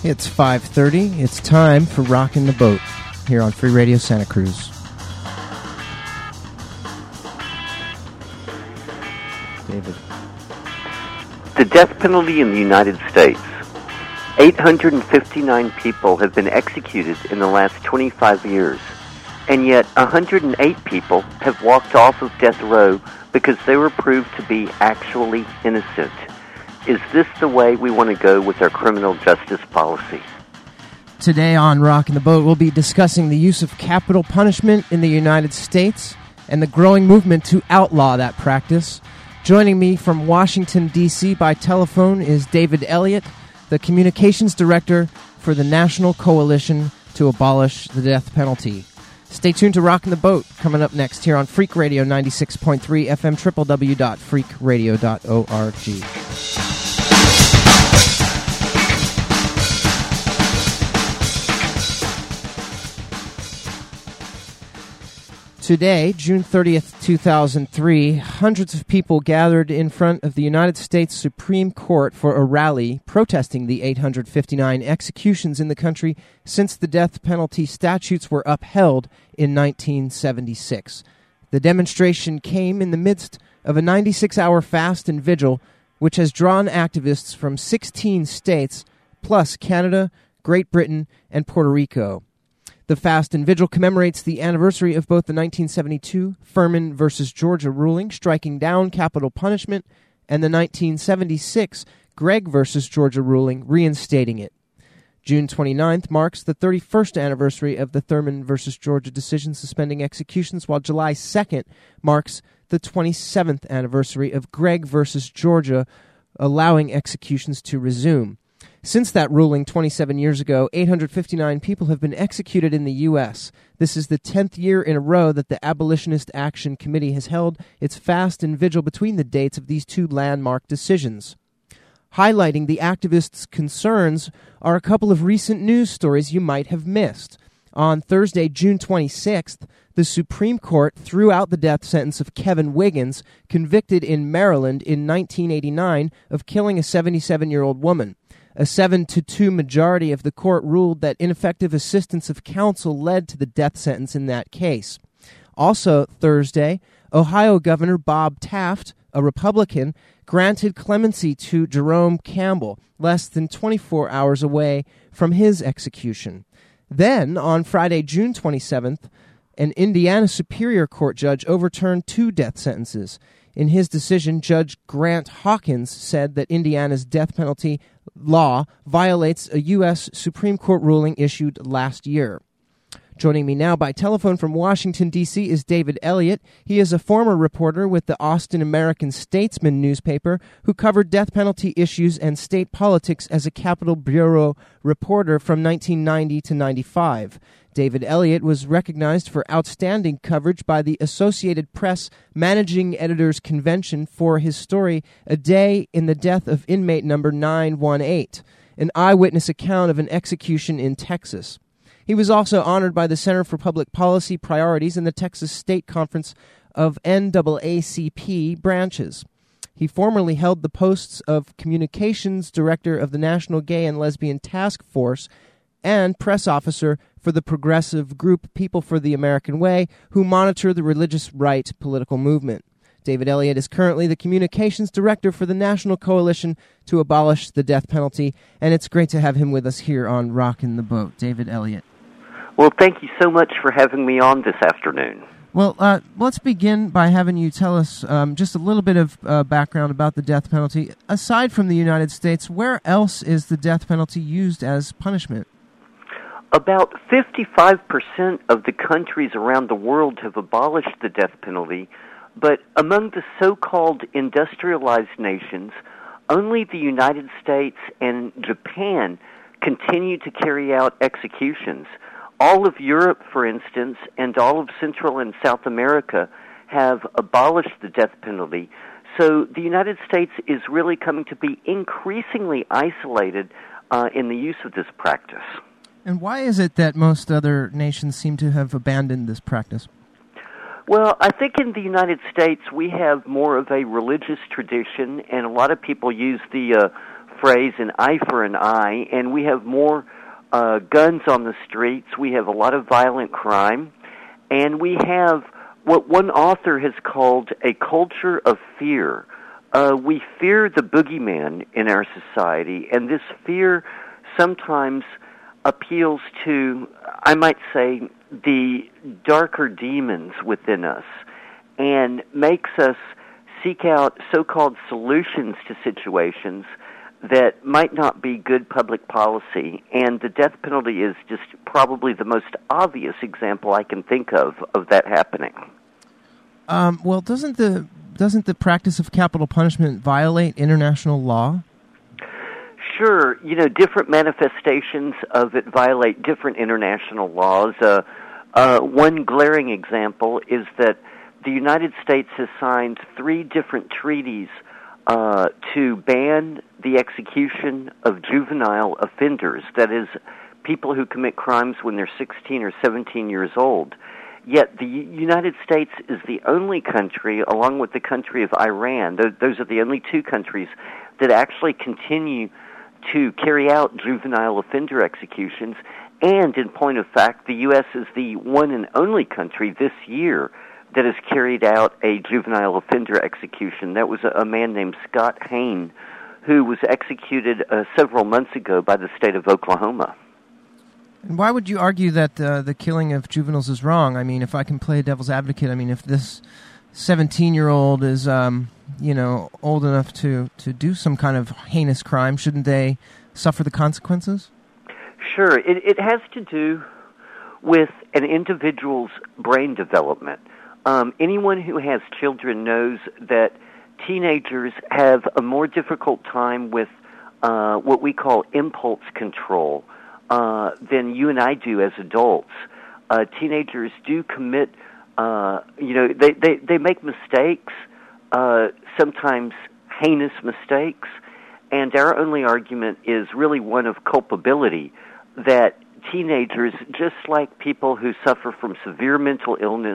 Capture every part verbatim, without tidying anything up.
It's five thirty. It's time for Rockin' the Boat here on Free Radio Santa Cruz. David. The death penalty in the United States. eight hundred fifty-nine people have been executed in the last twenty-five years, and yet one hundred eight people have walked off of death row because they were proved to be actually innocent. Is this the way we want to go with our criminal justice policy? Today on Rockin' the Boat, we'll be discussing the use of capital punishment in the United States and the growing movement to outlaw that practice. Joining me from Washington, D C by telephone is David Elliott, the Communications Director for the National Coalition to Abolish the Death Penalty. Stay tuned to Rockin' the Boat, coming up next here on Freak Radio ninety-six point three F M, w w w dot freak radio dot org. Today, June thirtieth, two thousand three, hundreds of people gathered in front of the United States Supreme Court for a rally protesting the eight hundred fifty-nine executions in the country since the death penalty statutes were upheld in nineteen seventy-six. The demonstration came in the midst of a ninety-six hour fast and vigil, which has drawn activists from sixteen states, plus Canada, Great Britain, and Puerto Rico. The fast and vigil commemorates the anniversary of both the nineteen seventy-two Furman versus Georgia ruling striking down capital punishment and the nineteen seventy-six Gregg versus Georgia ruling reinstating it. June twenty-ninth marks the thirty-first anniversary of the Thurman versus Georgia decision suspending executions, while July second marks the twenty-seventh anniversary of Gregg versus Georgia allowing executions to resume. Since that ruling twenty-seven years ago, eight hundred fifty-nine people have been executed in the U S This is the tenth year in a row that the Abolitionist Action Committee has held its fast and vigil between the dates of these two landmark decisions. Highlighting the activists' concerns are a couple of recent news stories you might have missed. On Thursday, June twenty-sixth, the Supreme Court threw out the death sentence of Kevin Wiggins, convicted in Maryland in nineteen eighty-nine of killing a seventy-seven-year-old woman. A seven to two majority of the court ruled that ineffective assistance of counsel led to the death sentence in that case. Also Thursday, Ohio Governor Bob Taft, a Republican, granted clemency to Jerome Campbell, less than twenty-four hours away from his execution. Then, on Friday, June twenty-seventh, an Indiana Superior Court judge overturned two death sentences. In his decision, Judge Grant Hawkins said that Indiana's death penalty law violates a U S Supreme Court ruling issued last year. Joining me now by telephone from Washington, D C is David Elliott. He is a former reporter with the Austin American-Statesman newspaper who covered death penalty issues and state politics as a Capitol Bureau reporter from nineteen ninety to ninety-five. David Elliott was recognized for outstanding coverage by the Associated Press Managing Editors Convention for his story, A Day in the Death of Inmate Number nine one eight, an eyewitness account of an execution in Texas. He was also honored by the Center for Public Policy Priorities and the Texas State Conference of N double A C P branches. He formerly held the posts of Communications Director of the National Gay and Lesbian Task Force and press officer for the progressive group People for the American Way, who monitor the religious right political movement. David Elliott is currently the Communications Director for the National Coalition to Abolish the Death Penalty, and it's great to have him with us here on Rockin' the Boat. David Elliott. Well, thank you so much for having me on this afternoon. Well, uh, let's begin by having you tell us um, just a little bit of uh, background about the death penalty. Aside from the United States, where else is the death penalty used as punishment? About fifty-five percent of the countries around the world have abolished the death penalty, but among the so-called industrialized nations, only the United States and Japan continue to carry out executions. All of Europe, for instance, and all of Central and South America have abolished the death penalty. So the United States is really coming to be increasingly isolated uh, in the use of this practice. And why is it that most other nations seem to have abandoned this practice? Well, I think in the United States we have more of a religious tradition, and a lot of people use the uh, phrase, an eye for an eye, and we have more uh, guns on the streets. We have a lot of violent crime, and we have what one author has called a culture of fear. Uh, we fear the boogeyman in our society, and this fear sometimes appeals to, I might say, the darker demons within us, and makes us seek out so-called solutions to situations that might not be good public policy. And the death penalty is just probably the most obvious example I can think of of that happening. Um, well, doesn't the doesn't the practice of capital punishment violate international law? Sure. You know, different manifestations of it violate different international laws. Uh, uh, one glaring example is that the United States has signed three different treaties uh, to ban the execution of juvenile offenders, that is, people who commit crimes when they're sixteen or seventeen years old. Yet the United States is the only country, along with the country of Iran, th- those are the only two countries that actually continue to carry out juvenile offender executions. And in point of fact, the U S is the one and only country this year that has carried out a juvenile offender execution. That was a, a man named Scott Hain, who was executed uh, several months ago by the state of Oklahoma. And why would you argue that uh, the killing of juveniles is wrong? I mean, if I can play devil's advocate, I mean, if this seventeen-year-old is, um, you know, old enough to, to do some kind of heinous crime, shouldn't they suffer the consequences? Sure. It, it has to do with an individual's brain development. Um, anyone who has children knows that teenagers have a more difficult time with uh, what we call impulse control uh, than you and I do as adults. Uh, teenagers do commit, uh, you know, they, they, they make mistakes, uh, sometimes heinous mistakes, and our only argument is really one of culpability, that teenagers, just like people who suffer from severe mental illness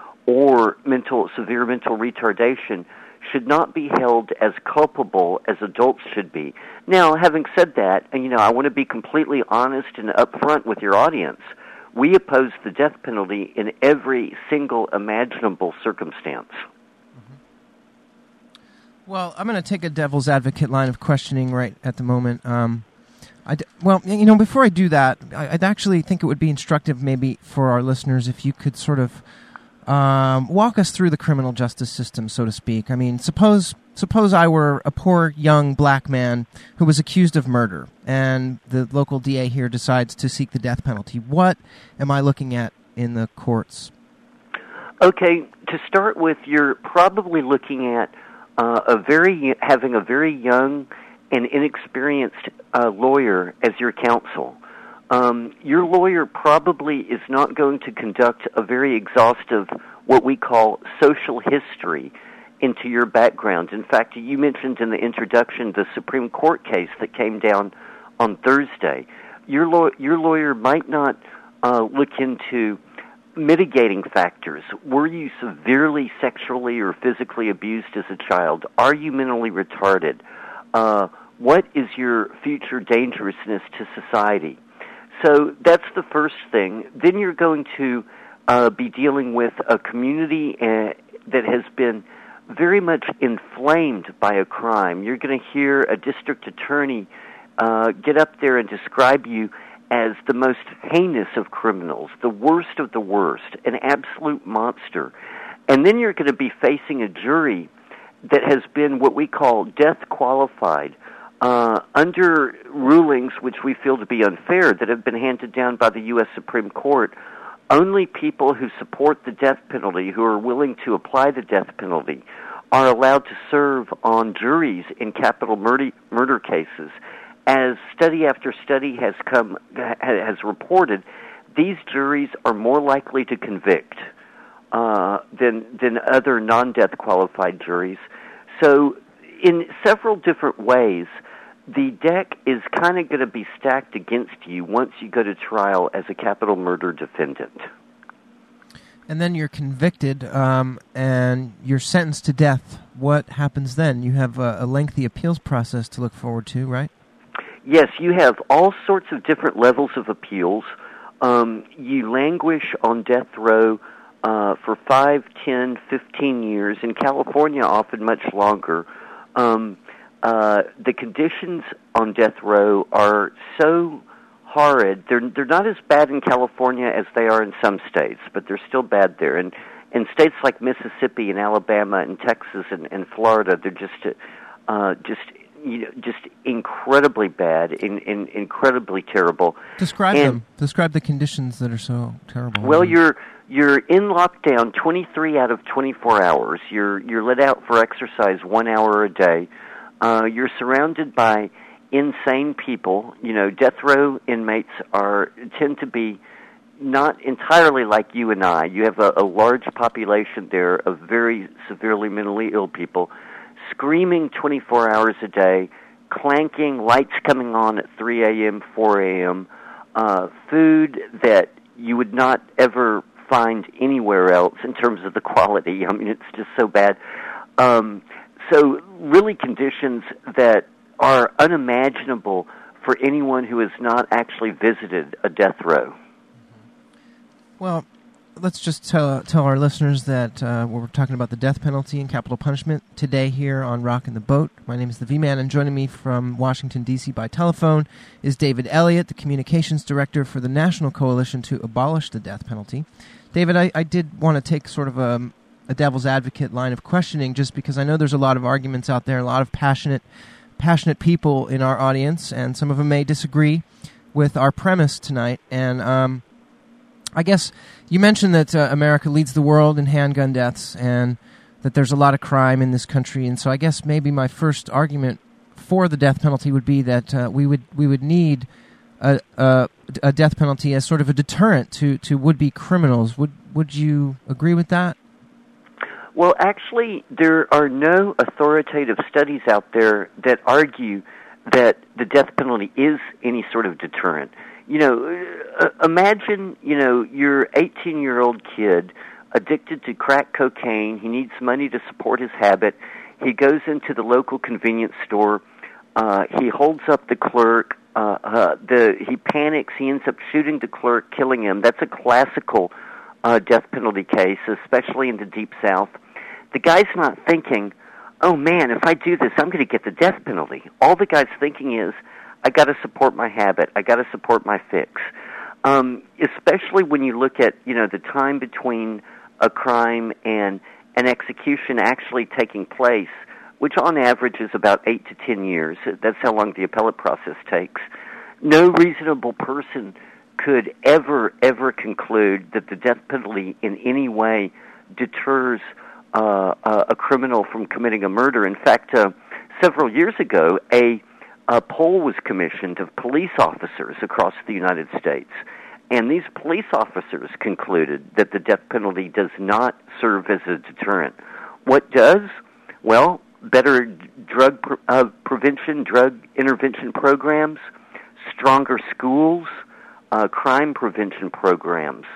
or mental severe mental retardation, should not be held as culpable as adults should be. Now, having said that, and you know, I want to be completely honest and upfront with your audience. We oppose the death penalty in every single imaginable circumstance. Mm-hmm. Well, I'm going to take a devil's advocate line of questioning right at the moment. Um, I d- well, you know, before I do that, I, I'd actually think it would be instructive maybe for our listeners if you could sort of Um, walk us through the criminal justice system, so to speak. I mean, suppose suppose I were a poor young black man who was accused of murder, and the local D A here decides to seek the death penalty. What am I looking at in the courts? Okay, to start with, you're probably looking at uh, a very having a very young and inexperienced uh, lawyer as your counsel. Um, your lawyer probably is not going to conduct a very exhaustive, what we call social history into your background. In fact, you mentioned in the introduction the Supreme Court case that came down on Thursday. Your, law- your lawyer might not uh, look into mitigating factors. Were you severely sexually or physically abused as a child? Are you mentally retarded? Uh, what is your future dangerousness to society? So that's the first thing. Then you're going to uh, be dealing with a community uh, that has been very much inflamed by a crime. You're going to hear a district attorney uh, get up there and describe you as the most heinous of criminals, the worst of the worst, an absolute monster. And then you're going to be facing a jury that has been what we call death qualified, Uh, under rulings which we feel to be unfair that have been handed down by the U S Supreme Court. Only people who support the death penalty, who are willing to apply the death penalty, are allowed to serve on juries in capital murder, murder cases. As study after study has come has reported, these juries are more likely to convict uh, than than other non-death qualified juries. So, in several different ways, the deck is kind of going to be stacked against you once you go to trial as a capital murder defendant. And then you're convicted, um, and you're sentenced to death. What happens then? You have a, a lengthy appeals process to look forward to, right? Yes, you have all sorts of different levels of appeals. Um, you languish on death row uh, for five, ten, fifteen years. In California, often much longer. Um, uh, the conditions on death row are so horrid. They're they're not as bad in California as they are in some states, but they're still bad there. And in states like Mississippi and Alabama and Texas and, and Florida, they're just uh, just you know just incredibly bad, in, in, incredibly terrible. Describe and, them. Describe the conditions that are so terrible. Well, you're you're in lockdown twenty-three out of twenty-four hours. You're you're let out for exercise one hour a day. Uh, you're surrounded by insane people. You know, death row inmates are tend to be not entirely like you and I. You have a, a large population there of very severely mentally ill people, screaming twenty-four hours a day, clanking, lights coming on at three a.m., four a.m., uh, food that you would not ever find anywhere else in terms of the quality. I mean, it's just so bad. Um, so really conditions that are unimaginable for anyone who has not actually visited a death row. Well, let's just tell tell our listeners that uh, we're talking about the death penalty and capital punishment today here on Rockin' the Boat. My name is the V-Man, and joining me from Washington, D C by telephone is David Elliott, the Communications Director for the National Coalition to Abolish the Death Penalty. David, I, I did want to take sort of a, a devil's advocate line of questioning, just because I know there's a lot of arguments out there, a lot of passionate passionate people in our audience, and some of them may disagree with our premise tonight. And um, I guess you mentioned that uh, America leads the world in handgun deaths, and that there's a lot of crime in this country. And so I guess maybe my first argument for the death penalty would be that uh, we would we would need a, a a death penalty as sort of a deterrent to, to would-be criminals. Would would you agree with that? Well, actually, there are no authoritative studies out there that argue that the death penalty is any sort of deterrent. You know, uh, imagine, you know, your eighteen-year-old kid addicted to crack cocaine. He needs money to support his habit. He goes into the local convenience store. Uh, he holds up the clerk. Uh, uh, the he panics. He ends up shooting the clerk, killing him. That's a classical uh, death penalty case, especially in the Deep South. The guy's not thinking, oh, man, if I do this, I'm going to get the death penalty. All the guy's thinking is, I got to support my habit. I got to support my fix. Um, especially when you look at, you know, the time between a crime and an execution actually taking place, which on average is about eight to ten years. That's how long the appellate process takes. No reasonable person could ever, ever conclude that the death penalty in any way deters uh, a criminal from committing a murder. In fact, uh, several years ago, a, a poll was commissioned of police officers across the United States, and these police officers concluded that the death penalty does not serve as a deterrent. What does? Well, better drug pre- uh, prevention, drug intervention programs, stronger schools, uh, crime prevention programs,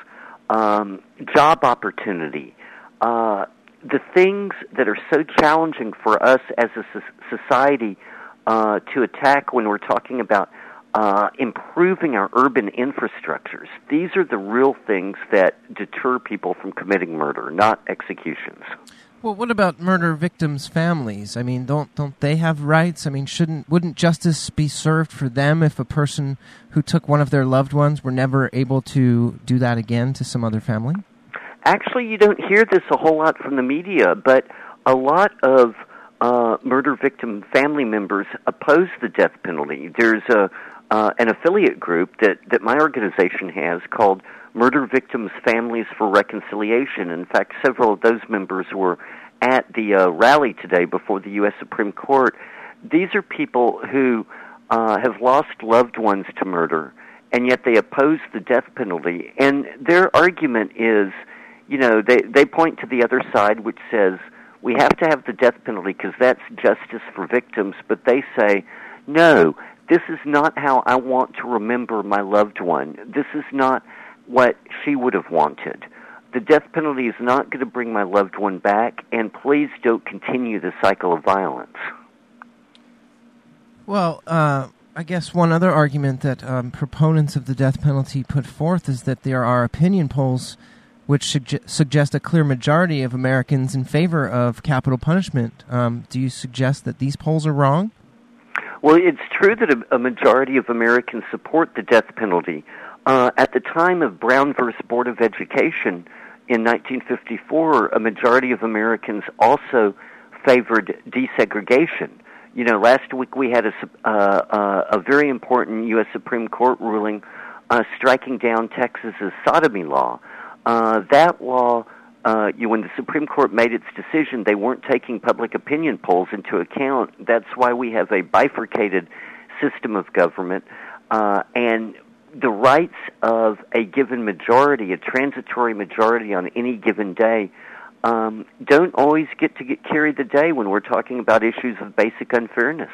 um, job opportunity, uh, the things that are so challenging for us as a society uh, to attack when we're talking about uh, improving our urban infrastructures. These are the real things that deter people from committing murder, not executions. Well, what about murder victims' families? I mean, don't don't they have rights? I mean, shouldn't wouldn't justice be served for them if a person who took one of their loved ones were never able to do that again to some other family? Actually, you don't hear this a whole lot from the media, but a lot of uh, murder victim family members oppose the death penalty. There's a uh, an affiliate group that, that my organization has called Murder Victims Families for Reconciliation. In fact, several of those members were at the uh, rally today before the U S Supreme Court. These are people who uh, have lost loved ones to murder, and yet they oppose the death penalty. And their argument is, you know, they, they point to the other side, which says we have to have the death penalty because that's justice for victims. But they say, no, this is not how I want to remember my loved one. This is not what she would have wanted. The death penalty is not going to bring my loved one back, and please don't continue the cycle of violence. Well, uh, I guess one other argument that um, proponents of the death penalty put forth is that there are opinion polls which suge- suggest a clear majority of Americans in favor of capital punishment. Um, do you suggest that these polls are wrong? Well, it's true that a, a majority of Americans support the death penalty. Uh, at the time of Brown versus Board of Education in nineteen fifty-four, a majority of Americans also favored desegregation. You know, last week we had a, uh, uh, a very important U S Supreme Court ruling uh, striking down Texas's sodomy law. Uh, that law, uh, you, when the Supreme Court made its decision, they weren't taking public opinion polls into account. That's why we have a bifurcated system of government, uh, and the rights of a given majority, a transitory majority on any given day, um, don't always get to get carry the day when we're talking about issues of basic unfairness.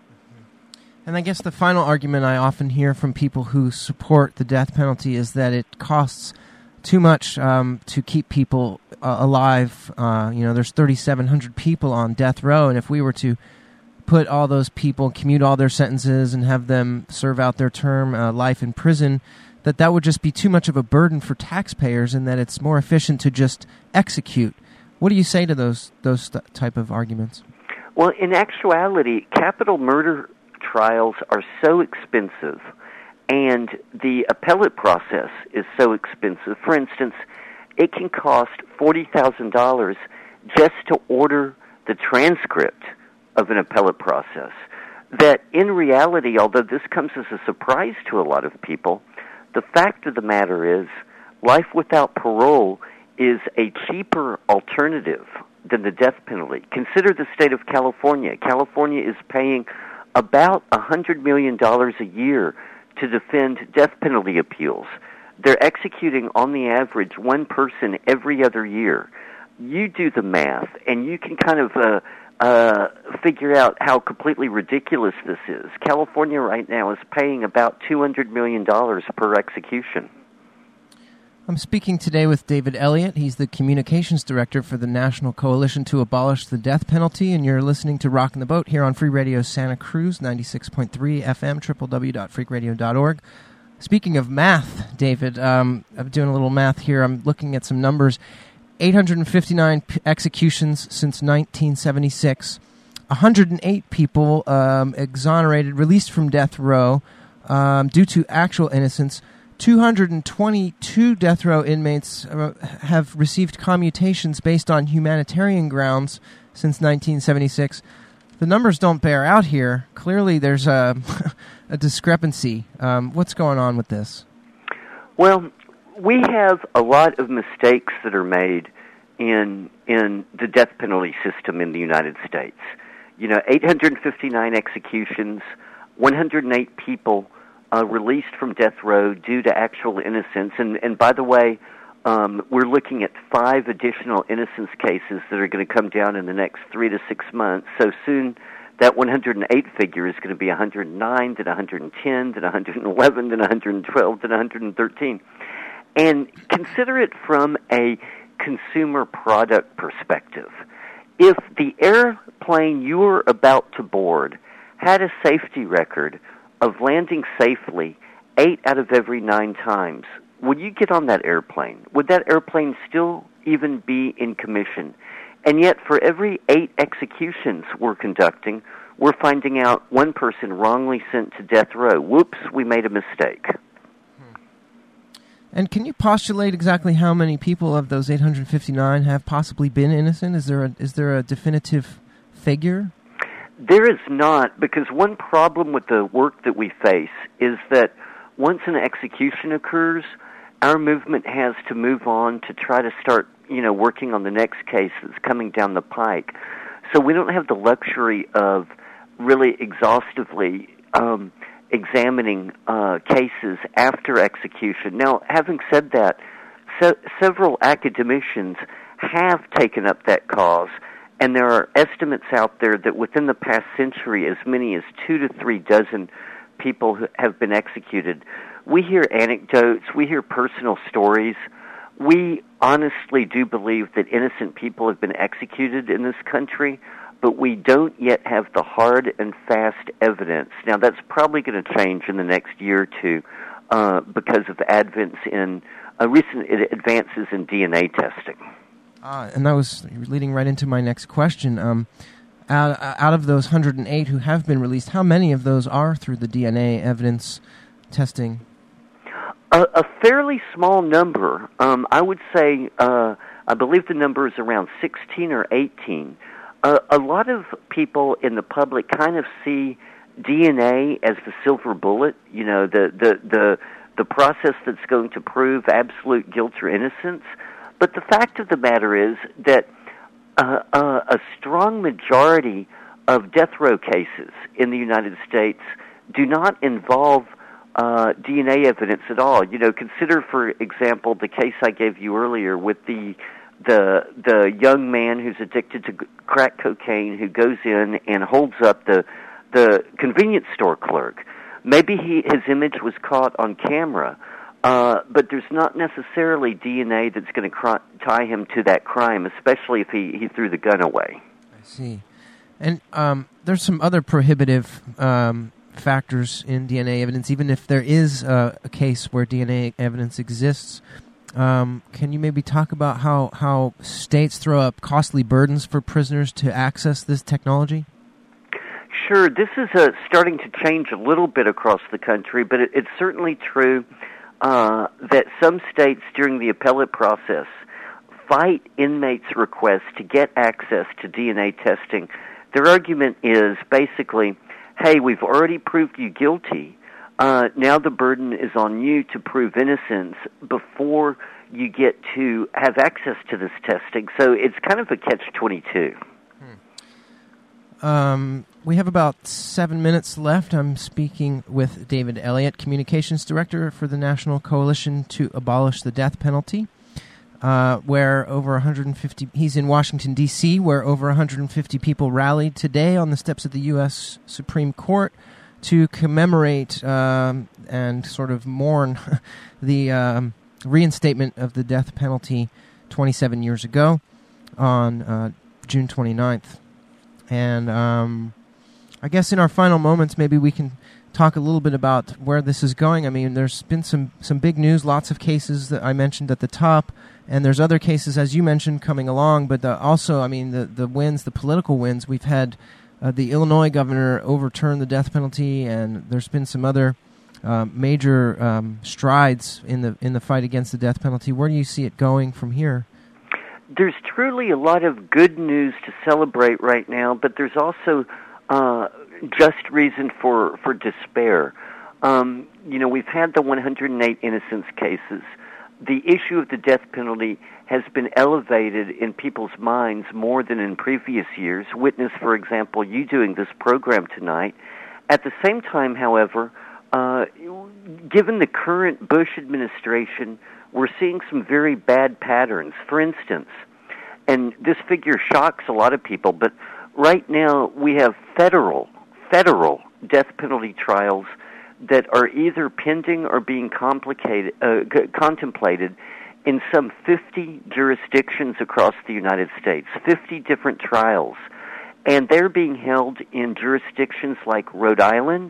And I guess the final argument I often hear from people who support the death penalty is that it costs too much um, to keep people uh, alive. Uh, you know, there's thirty-seven hundred people on death row, and if we were to put all those people, commute all their sentences, and have them serve out their term, uh, life in prison, that that would just be too much of a burden for taxpayers, and that it's more efficient to just execute. What do you say to those those th- type of arguments? Well, in actuality, capital murder trials are so expensive, and the appellate process is so expensive. For instance, it can cost forty thousand dollars just to order the transcript of an appellate process, that in reality, although this comes as a surprise to a lot of people, the fact of the matter is life without parole is a cheaper alternative than the death penalty. Consider the state of California. California is paying about one hundred million dollars a year to defend death penalty appeals. They're executing, on the average, one person every other year. You do the math, and you can kind of uh, uh, figure out how completely ridiculous this is. California right now is paying about two hundred million dollars per execution. I'm speaking today with David Elliott. He's the Communications Director for the National Coalition to Abolish the Death Penalty, and you're listening to Rockin' the Boat here on Free Radio Santa Cruz, ninety-six point three F M, w w w dot freak radio dot org. Speaking of math, David, um, I'm doing a little math here. I'm looking at some numbers. eight hundred fifty-nine p- executions since nineteen seventy-six. one hundred eight people um, exonerated, released from death row um, due to actual innocence. two hundred twenty-two death row inmates uh, have received commutations based on humanitarian grounds since nineteen seventy-six. The numbers don't bear out here. Clearly there's a, a discrepancy. Um, what's going on with this? Well, we have a lot of mistakes that are made in in the death penalty system in the United States. You know, eight hundred fifty-nine executions, one hundred eight people Uh, released from death row due to actual innocence. And, and by the way, um, we're looking at five additional innocence cases that are going to come down in the next three to six months. So soon that one hundred eight figure is going to be one hundred nine, then one hundred ten, then one hundred eleven, then one hundred twelve, then one hundred thirteen. And consider it from a consumer product perspective. If the airplane you were about to board had a safety record of landing safely eight out of every nine times, would you get on that airplane? Would that airplane still even be in commission? And yet, for every eight executions we're conducting, we're finding out one person wrongly sent to death row. Whoops, we made a mistake. Hmm. And can you postulate exactly how many people of those eight hundred fifty-nine have possibly been innocent? Is there a, is there a definitive figure? There is not, because one problem with the work that we face is that once an execution occurs, our movement has to move on to try to start, you know, working on the next case that's coming down the pike. So we don't have the luxury of really exhaustively um, examining uh, cases after execution. Now, having said that, se- several academicians have taken up that cause. And there are estimates out there that within the past century, as many as two to three dozen people have been executed. We hear anecdotes, we hear personal stories. We honestly do believe that innocent people have been executed in this country, but we don't yet have the hard and fast evidence. Now, that's probably going to change in the next year or two uh, because of advents in uh, recent advances in D N A testing. Uh, and that was leading right into my next question. Um, out, out of those one hundred eight who have been released, how many of those are through the D N A evidence testing? A, a fairly small number. Um, I would say, uh, I believe the number is around sixteen or eighteen. Uh, a lot of people in the public kind of see D N A as the silver bullet, you know, the, the, the, the process that's going to prove absolute guilt or innocence. But the fact of the matter is that uh, uh, a strong majority of death row cases in the United States do not involve uh, D N A evidence at all. You know, consider, for example, the case I gave you earlier with the the the young man who's addicted to crack cocaine who goes in and holds up the the convenience store clerk. Maybe he, his image was caught on camera, uh, but there's not necessarily D N A that's going to cr- tie him to that crime, especially if he, he threw the gun away. I see. And um, there's some other prohibitive um, factors in D N A evidence, even if there is uh, a case where D N A evidence exists. Um, can you maybe talk about how, how states throw up costly burdens for prisoners to access this technology? Sure. This is uh, starting to change a little bit across the country, but it, it's certainly true uh, that some states during the appellate process fight inmates' requests to get access to D N A testing. Their argument is basically, hey, we've already proved you guilty. Uh, now the burden is on you to prove innocence before you get to have access to this testing. So it's kind of a catch twenty-two. Hmm. Um, we have about seven minutes left. I'm speaking with David Elliott, Communications Director for the National Coalition to Abolish the Death Penalty, uh, where over one hundred fifty, he's in Washington, D C, where over one hundred fifty people rallied today on the steps of the U S Supreme Court to commemorate um, and sort of mourn the um, reinstatement of the death penalty twenty-seven years ago on uh, June twenty-ninth. And um, I guess in our final moments, maybe we can talk a little bit about where this is going. I mean, there's been some, some big news, lots of cases that I mentioned at the top, and there's other cases, as you mentioned, coming along. But the, also, I mean, the, the wins, the political wins, we've had Uh, the Illinois governor overturned the death penalty, and there's been some other uh, major um, strides in the in the fight against the death penalty. Where do you see it going from here? There's truly a lot of good news to celebrate right now, but there's also uh, just reason for, for despair. Um, you know, we've had the one hundred eight innocence cases. The issue of the death penalty has been elevated in people's minds more than in previous years. Witness, for example, you doing this program tonight. At the same time, however, uh, given the current Bush administration, we're seeing some very bad patterns. For instance, and this figure shocks a lot of people, but right now we have federal, federal death penalty trials that are either pending or being complicated, uh, c- contemplated in some fifty jurisdictions across the United States, fifty different trials. And they're being held in jurisdictions like Rhode Island,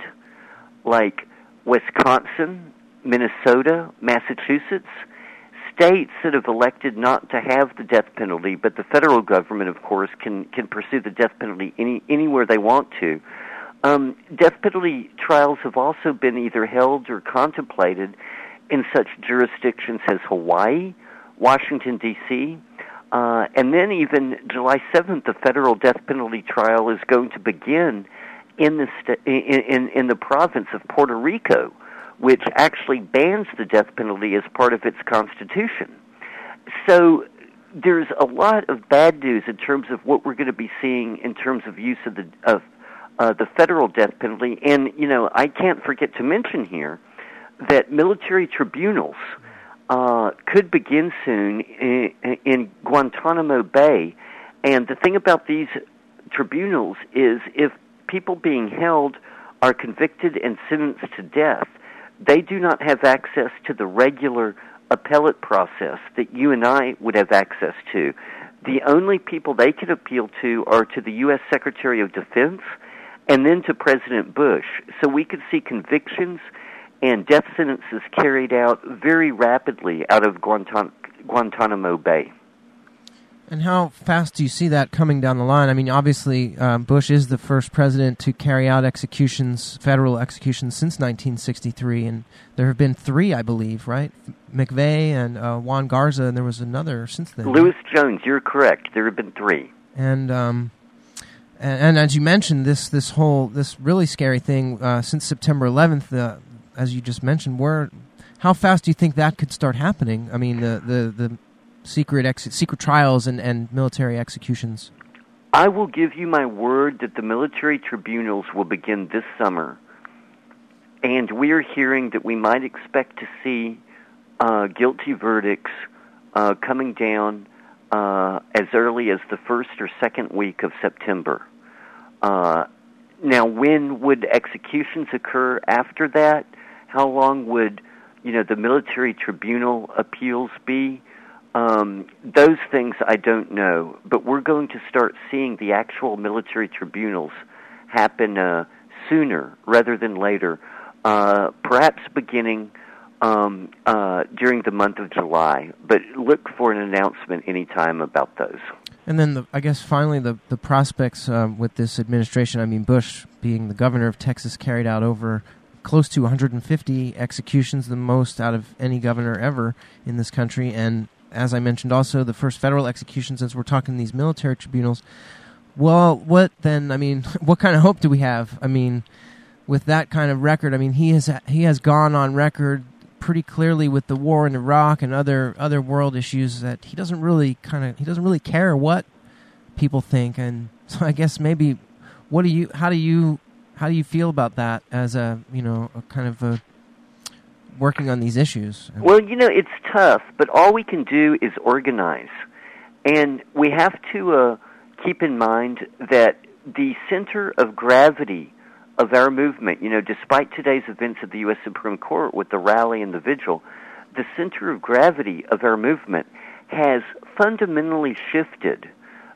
like Wisconsin, Minnesota, Massachusetts, states that have elected not to have the death penalty, but the federal government, of course, can, can pursue the death penalty any, anywhere they want to. Um, death penalty trials have also been either held or contemplated in such jurisdictions as Hawaii, Washington, D C, uh, and then even July seventh, the federal death penalty trial is going to begin in the st- in, in, in the province of Puerto Rico, which actually bans the death penalty as part of its constitution. So there's a lot of bad news in terms of what we're going to be seeing in terms of use of the of Uh, the federal death penalty. And, you know, I can't forget to mention here that military tribunals uh, could begin soon in, in Guantanamo Bay. And the thing about these tribunals is if people being held are convicted and sentenced to death, they do not have access to the regular appellate process that you and I would have access to. the only people they could appeal to are to the U S Secretary of Defense and then to President Bush. So we could see convictions and death sentences carried out very rapidly out of Guantan- Guantanamo Bay. And how fast do you see that coming down the line? I mean, obviously, um, Bush is the first president to carry out executions, federal executions, since nineteen sixty-three, and there have been three, I believe, right? McVeigh and uh, Juan Garza, and there was another since then. Lewis Jones, you're correct. There have been three. And um, and, and as you mentioned, this this whole this really scary thing uh, since September eleventh, uh, as you just mentioned, where how fast do you think that could start happening? I mean, the the the secret ex- secret trials and, and military executions. I will give you my word that the military tribunals will begin this summer, and we are hearing that we might expect to see uh, guilty verdicts uh, coming down uh, as early as the first or second week of September. Uh, now, when would executions occur after that? How long would, you know, the military tribunal appeals be? Um, those things I don't know, but we're going to start seeing the actual military tribunals happen uh, sooner rather than later, uh, perhaps beginning um, uh, during the month of July, but look for an announcement anytime about those. And then, the, I guess, finally, the, the prospects um, with this administration, I mean, Bush, being the governor of Texas, carried out over close to one hundred fifty executions, the most out of any governor ever in this country, and as I mentioned, also the first federal executions, as we're talking these military tribunals. Well, what then, I mean, what kind of hope do we have? I mean, with that kind of record, I mean, he has he has gone on record pretty clearly with the war in Iraq and other other world issues that he doesn't really kind of, he doesn't really care what people think. And so I guess maybe, what do you, how do you, how do you feel about that as a, you know, a kind of a, working on these issues? Well, you know, it's tough, but all we can do is organize. And we have to uh, keep in mind that the center of gravity of our movement, you know, despite today's events at the U S Supreme Court with the rally and the vigil, the center of gravity of our movement has fundamentally shifted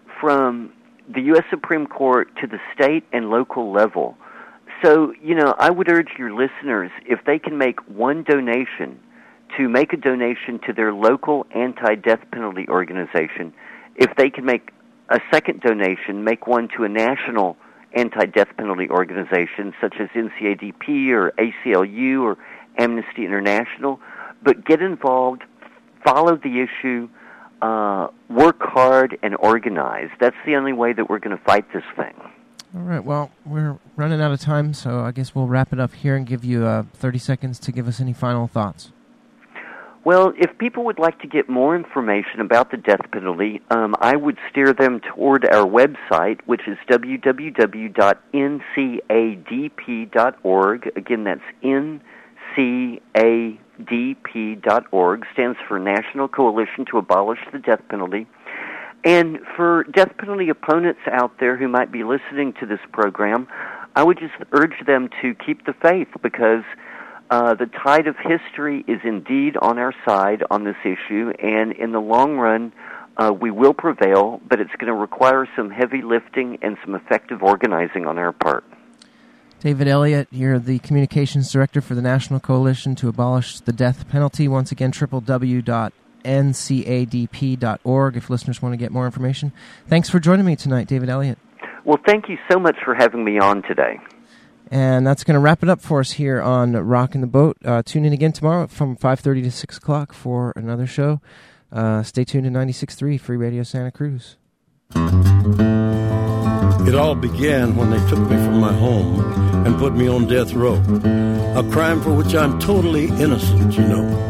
from the U S Supreme Court to the state and local level. So, you know, I would urge your listeners, if they can make one donation, to make a donation to their local anti-death penalty organization. If they can make a second donation, make one to a national anti-death penalty organization, such as N C A D P or A C L U or Amnesty International. But get involved, follow the issue, uh, work hard, and organize. That's the only way that we're going to fight this thing. All right, well, we're running out of time, so I guess we'll wrap it up here and give you uh, thirty seconds to give us any final thoughts. Well, if people would like to get more information about the death penalty, um, I would steer them toward our website, which is w w w dot n c a d p dot org. Again, that's N C A D P dot org, stands for National Coalition to Abolish the Death Penalty. And for death penalty opponents out there who might be listening to this program, I would just urge them to keep the faith, because uh, the tide of history is indeed on our side on this issue, and in the long run, uh, we will prevail, but it's going to require some heavy lifting and some effective organizing on our part. David Elliott, you're the Communications Director for the National Coalition to Abolish the Death Penalty. Once again, w w w dot n c a d p dot org if listeners want to get more information. Thanks for joining me tonight, David Elliott. Well, thank you so much for having me on today. And that's going to wrap it up for us here on Rockin' the Boat. Uh, tune in again tomorrow from five thirty to six o'clock for another show. Uh, stay tuned to ninety-six point three Free Radio Santa Cruz. It all began when they took me from my home and put me on death row, a crime for which I'm totally innocent, you know.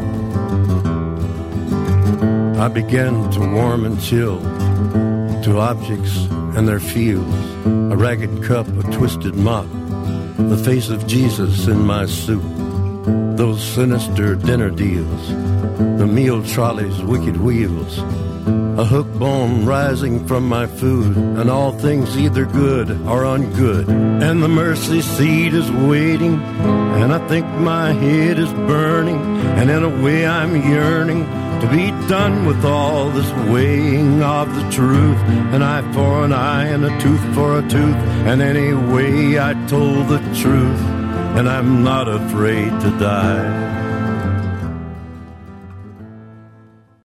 I began to warm and chill to objects and their fields, a ragged cup, a twisted mop, the face of Jesus in my soup, those sinister dinner deals, the meal trolley's wicked wheels, a hook bone rising from my food, and all things either good or ungood. And the mercy seat is waiting, and I think my head is burning, and in a way I'm yearning to be done with all this weighing of the truth. An eye for an eye and a tooth for a tooth, and anyway I told the truth, and I'm not afraid to die.